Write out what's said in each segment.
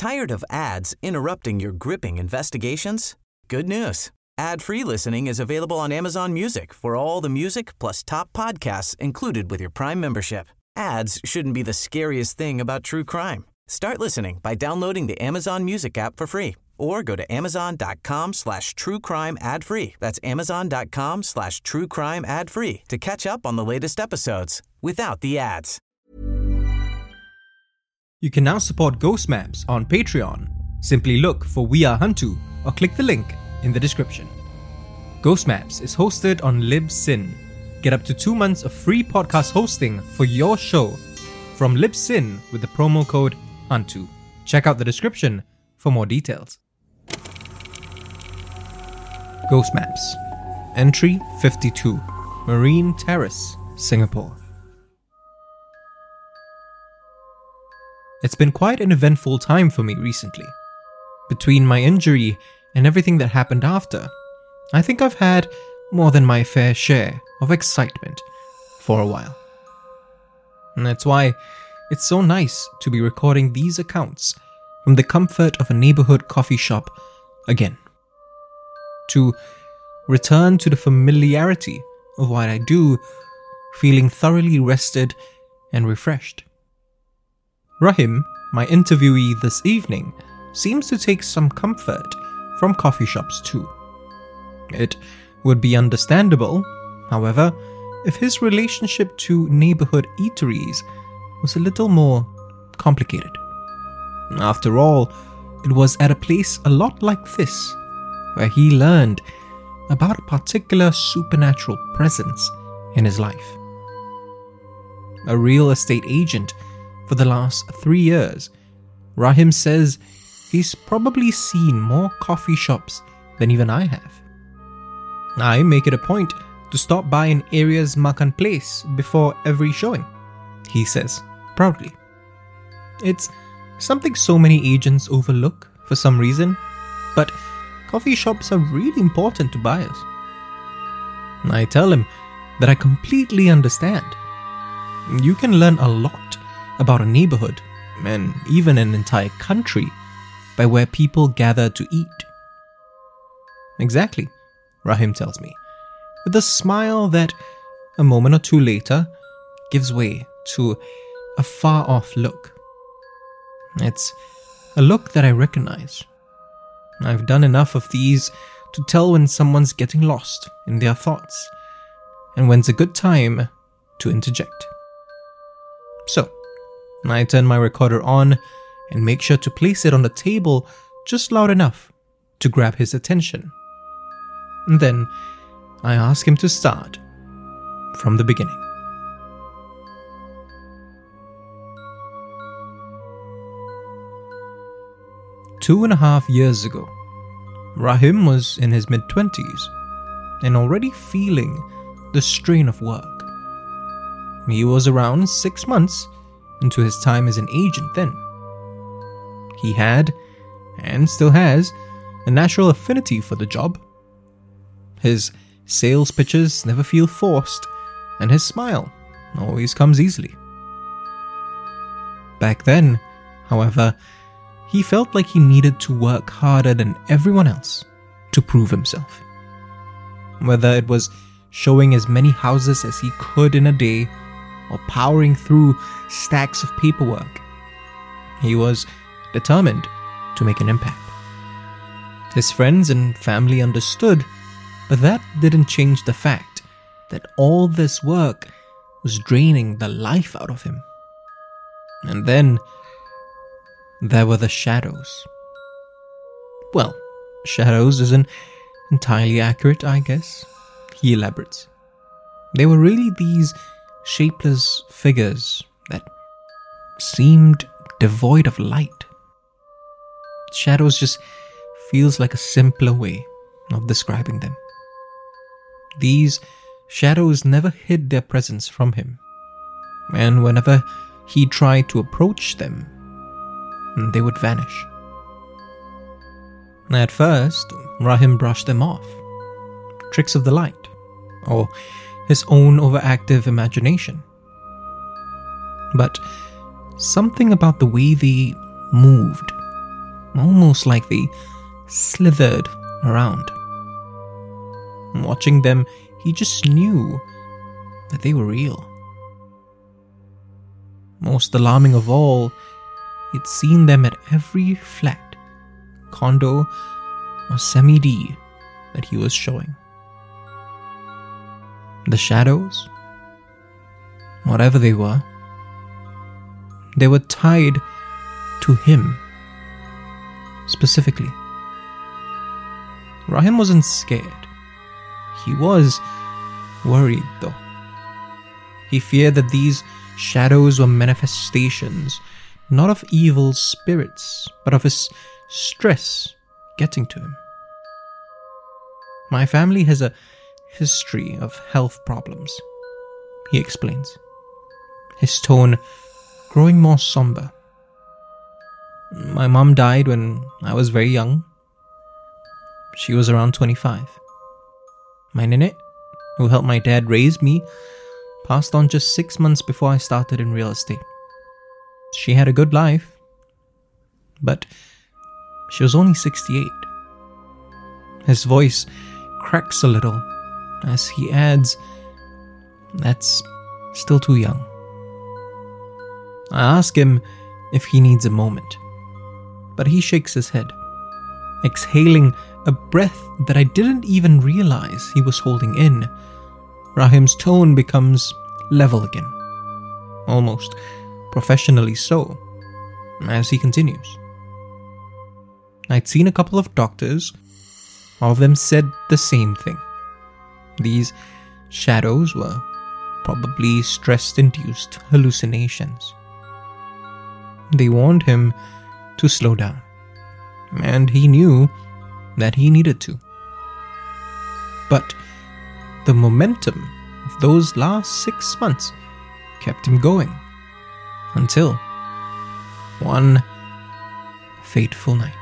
Tired of ads interrupting your gripping investigations? Good news. Ad-free listening is available on Amazon Music for all the music plus top podcasts included with your Prime membership. Ads shouldn't be the scariest thing about true crime. Start listening by downloading the Amazon Music app for free or go to amazon.com/truecrime ad-free. That's amazon.com/truecrime ad-free to catch up on the latest episodes without the ads. You can now support Ghost Maps on Patreon. Simply look for We Are Hantu or click the link in the description. Ghost Maps is hosted on Libsyn. Get up to 2 months of free podcast hosting for your show from Libsyn with the promo code HANTU. Check out the description for more details. Ghost Maps. Entry 52. Marine Terrace, Singapore. It's been quite an eventful time for me recently. Between my injury and everything that happened after, I think I've had more than my fair share of excitement for a while. And that's why it's so nice to be recording these accounts from the comfort of a neighborhood coffee shop again. To return to the familiarity of what I do, feeling thoroughly rested and refreshed. Rahim, my interviewee this evening, seems to take some comfort from coffee shops too. It would be understandable, however, if his relationship to neighborhood eateries was a little more complicated. After all, it was at a place a lot like this where he learned about a particular supernatural presence in his life. A real estate agent for the last 3 years, Rahim says he's probably seen more coffee shops than even I have. I make it a point to stop by in Area's Makan Place before every showing, he says proudly. It's something so many agents overlook for some reason, but coffee shops are really important to buyers. I tell him that I completely understand. You can learn a lot about a neighborhood, and even an entire country, by where people gather to eat. Exactly, Rahim tells me, with a smile that, a moment or two later, gives way to a far-off look. It's a look that I recognize. I've done enough of these to tell when someone's getting lost in their thoughts, and when's a good time to interject. So, I turn my recorder on and make sure to place it on the table just loud enough to grab his attention. And then I ask him to start from the beginning. 2.5 years ago, Rahim was in his mid-20s and already feeling the strain of work. He was around 6 months into his time as an agent then. He had, and still has, a natural affinity for the job. His sales pitches never feel forced, and his smile always comes easily. Back then, however, he felt like he needed to work harder than everyone else to prove himself. Whether it was showing as many houses as he could in a day, or powering through stacks of paperwork, he was determined to make an impact. His friends and family understood, but that didn't change the fact that all this work was draining the life out of him. And then there were the shadows. Well, shadows isn't entirely accurate, I guess, he elaborates. They were really these shapeless figures that seemed devoid of light. Shadows just feels like a simpler way of describing them. These shadows never hid their presence from him, and whenever he tried to approach them, they would vanish. At first, Rahim brushed them off. Tricks of the light, or his own overactive imagination. But something about the way they moved almost like they slithered around. Watching them, he just knew that they were real. Most alarming of all, he'd seen them at every flat, condo, or semi-D that he was showing. The shadows, whatever they were tied to him specifically. Rahim wasn't scared. He was worried though. He feared that these shadows were manifestations, not of evil spirits, but of his stress getting to him. My family has a history of health problems, he explains, his tone growing more somber. My mom died when I was very young. She was around 25. My nene, who helped my dad raise me, passed on just 6 months before I started in real estate. She had a good life, but she was only 68. His voice cracks a little as he adds, "That's still too young." I ask him if he needs a moment, but he shakes his head, exhaling a breath that I didn't even realize he was holding in. Rahim's tone becomes level again, almost professionally so, as he continues. I'd seen a couple of doctors. All of them said the same thing. These shadows were probably stress-induced hallucinations. They warned him to slow down, and he knew that he needed to. But the momentum of those last 6 months kept him going until one fateful night.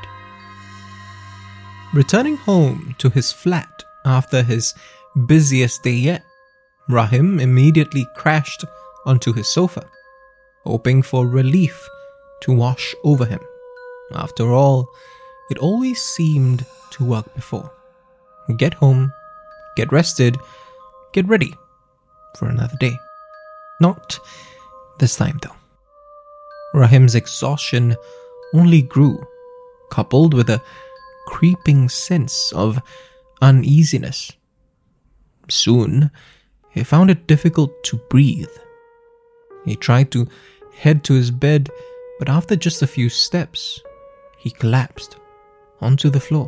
Returning home to his flat after his busiest day yet, Rahim immediately crashed onto his sofa, hoping for relief to wash over him. After all, it always seemed to work before. Get home, get rested, get ready for another day. Not this time though. Rahim's exhaustion only grew, coupled with a creeping sense of uneasiness. Soon, he found it difficult to breathe. He tried to head to his bed, but after just a few steps, he collapsed onto the floor.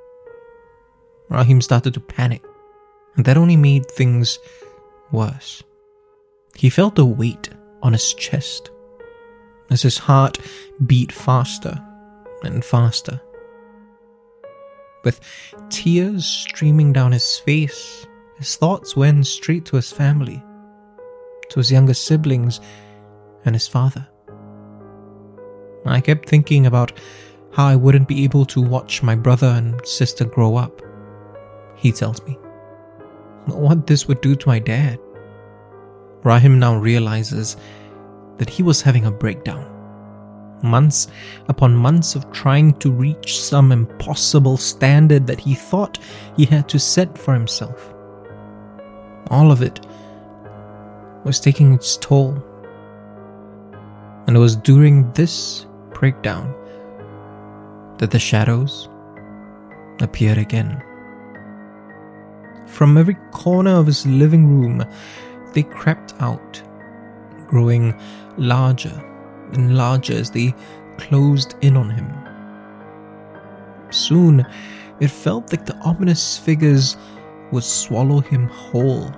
Rahim started to panic, and that only made things worse. He felt a weight on his chest as his heart beat faster and faster. With tears streaming down his face, his thoughts went straight to his family, to his younger siblings and his father. I kept thinking about how I wouldn't be able to watch my brother and sister grow up, he tells me. What this would do to my dad. Rahim now realizes that he was having a breakdown. Months upon months of trying to reach some impossible standard that he thought he had to set for himself. All of it was taking its toll. And it was during this breakdown that the shadows appeared again. From every corner of his living room, they crept out, growing larger and larger as they closed in on him. Soon, it felt like the ominous figures would swallow him whole.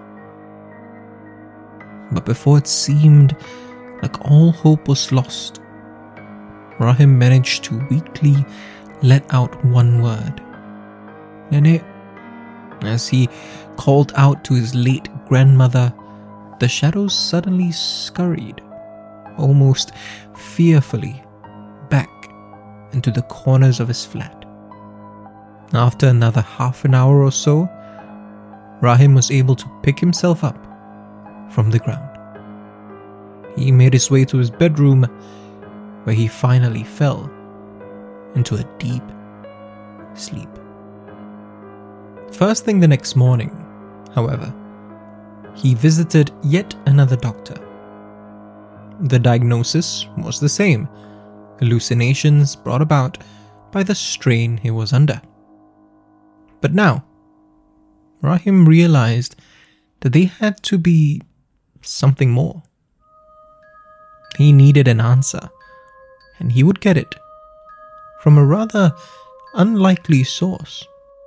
But before it seemed like all hope was lost, Rahim managed to weakly let out one word, "Nene." As he called out to his late grandmother, the shadows suddenly scurried, almost fearfully, back into the corners of his flat. After another half an hour or so, Rahim was able to pick himself up from the ground. He made his way to his bedroom, where he finally fell into a deep sleep. First thing the next morning, however, he visited yet another doctor. The diagnosis was the same: hallucinations brought about by the strain he was under. But now, Rahim realized that they had to be something more. He needed an answer, and he would get it from a rather unlikely source.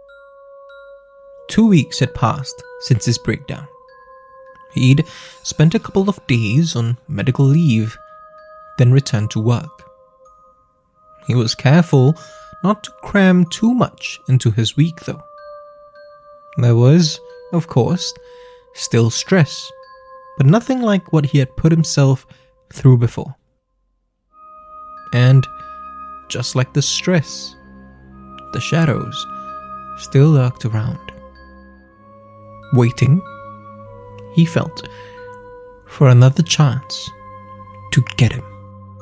2 weeks had passed since his breakdown. He'd spent a couple of days on medical leave, then returned to work. He was careful not to cram too much into his week, though. There was, of course, still stress, but nothing like what he had put himself through before. And just like the stress, the shadows still lurked around, waiting, he felt, for another chance to get him.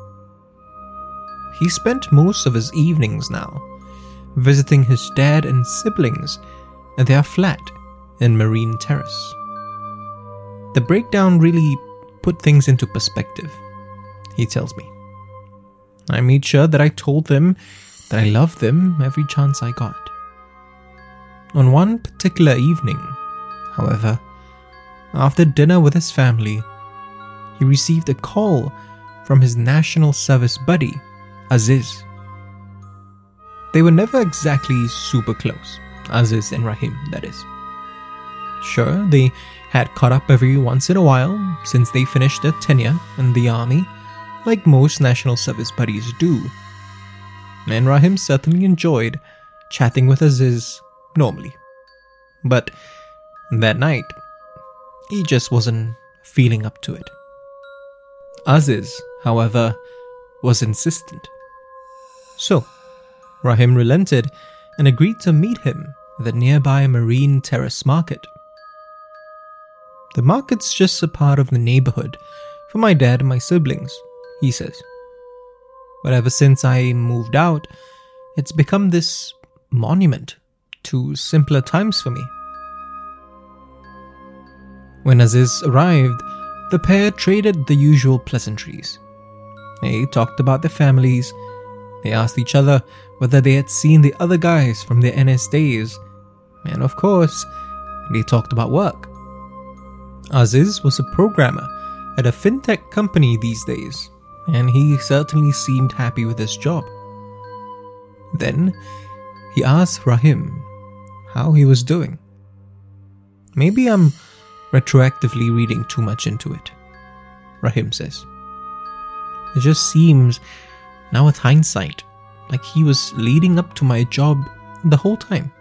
He spent most of his evenings now visiting his dad and siblings at their flat in Marine Terrace. The breakdown really put things into perspective, he tells me. I made sure that I told them that I loved them every chance I got. On one particular evening, however, after dinner with his family, he received a call from his national service buddy, Aziz. They were never exactly super close, Aziz and Rahim, that is. Sure, they had caught up every once in a while since they finished their tenure in the army, like most national service buddies do. And Rahim certainly enjoyed chatting with Aziz normally. But that night, he just wasn't feeling up to it. Aziz, however, was insistent. So, Rahim relented and agreed to meet him at the nearby Marine Terrace Market. The market's just a part of the neighborhood for my dad and my siblings, he says. But ever since I moved out, it's become this monument to simpler times for me. When Aziz arrived, the pair traded the usual pleasantries. They talked about their families. They asked each other whether they had seen the other guys from their NS days. And of course, they talked about work. Aziz was a programmer at a fintech company these days, and he certainly seemed happy with his job. Then, he asked Rahim how he was doing. Maybe I'm retroactively reading too much into it, Rahim says. It just seems, now with hindsight, like he was leading up to my job the whole time.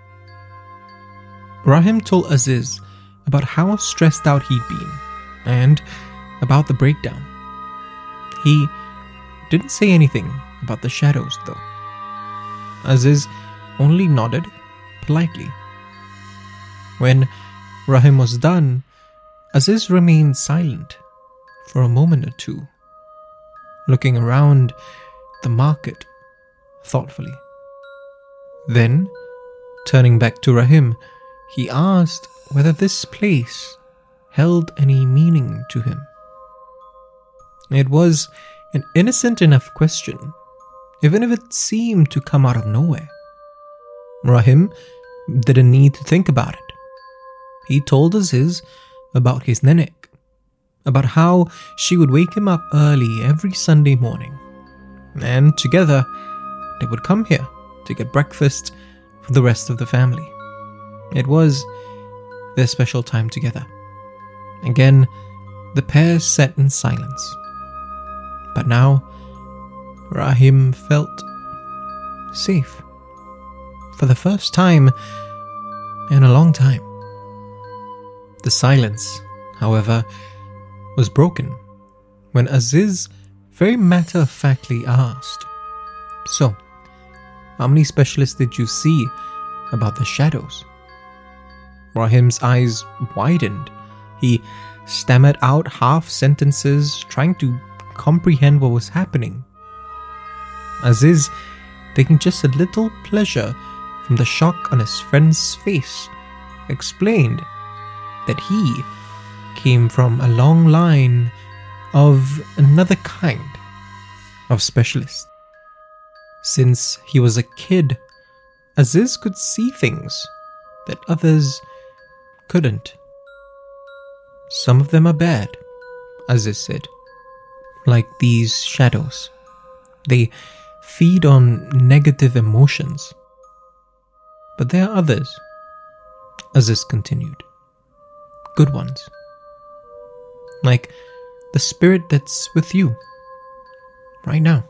Rahim told Aziz about how stressed out he'd been, and about the breakdown. He didn't say anything about the shadows, though. Aziz only nodded politely. When Rahim was done, Aziz remained silent for a moment or two, looking around the market thoughtfully. Then, turning back to Rahim, he asked whether this place held any meaning to him. It was an innocent enough question, even if it seemed to come out of nowhere. Rahim didn't need to think about it. He told Aziz about his nenek, about how she would wake him up early every Sunday morning, and together they would come here to get breakfast for the rest of the family. It was their special time together. Again, the pair sat in silence. But now, Rahim felt safe. For the first time in a long time. The silence, however, was broken when Aziz very matter-of-factly asked, "So, how many specialists did you see about the shadows?" Rahim's eyes widened. He stammered out half sentences, trying to comprehend what was happening. Aziz taking just a little pleasure from the shock on his friend's face, explained that he came from a long line of another kind of specialist. Since he was a kid, Aziz could see things that others couldn't. Some of them are bad, Aziz said, like these shadows. They feed on negative emotions. But there are others, Aziz continued. Good ones. Like the spirit that's with you right now.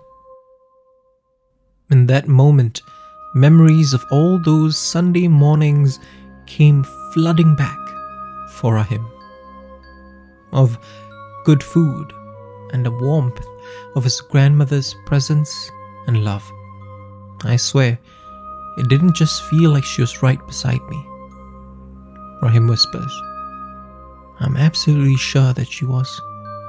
In that moment, memories of all those Sunday mornings came flooding back for Rahim. Of good food and the warmth of his grandmother's presence and love. I swear, it didn't just feel like she was right beside me. Rahim whispers, I'm absolutely sure that she was.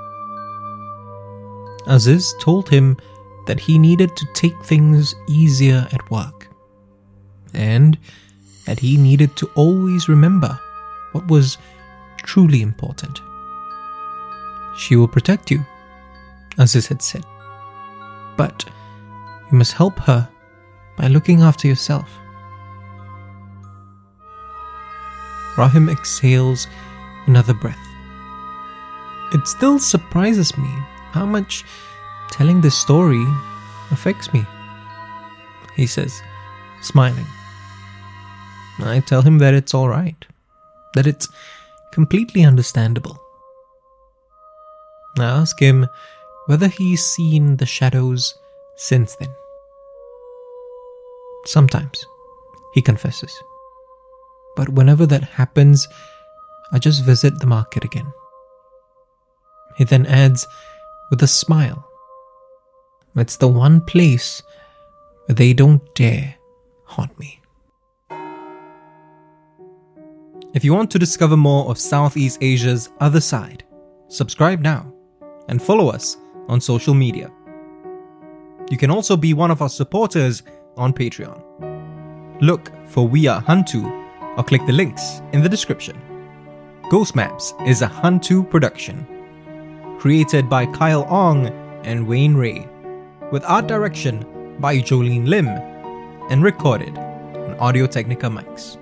Aziz told him that he needed to take things easier at work, and that he needed to always remember what was truly important. She will protect you, Aziz had said, but you must help her by looking after yourself. Rahim exhales another breath. It still surprises me how much telling this story affects me, he says, smiling. I tell him that it's alright, that it's completely understandable. I ask him whether he's seen the shadows since then. Sometimes, he confesses. But whenever that happens, I just visit the market again. He then adds with a smile, it's the one place where they don't dare haunt me. If you want to discover more of Southeast Asia's other side, subscribe now and follow us on social media. You can also be one of our supporters on Patreon. Look for We Are Hantu or click the links in the description. Ghost Maps is a Hantu production, created by Kyle Ong and Wayne Ray, with art direction by Jolene Lim, and recorded on Audio-Technica mics.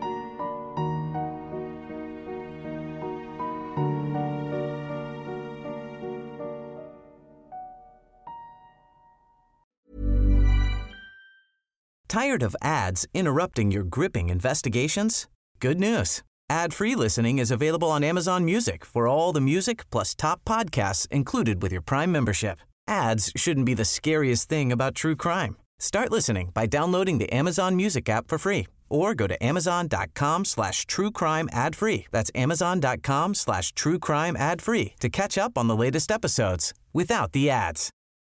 Tired of ads interrupting your gripping investigations? Good news. Ad-free listening is available on Amazon Music for all the music plus top podcasts included with your Prime membership. Ads shouldn't be the scariest thing about true crime. Start listening by downloading the Amazon Music app for free or go to amazon.com/truecrime ad-free. That's amazon.com/truecrime ad-free to catch up on the latest episodes without the ads.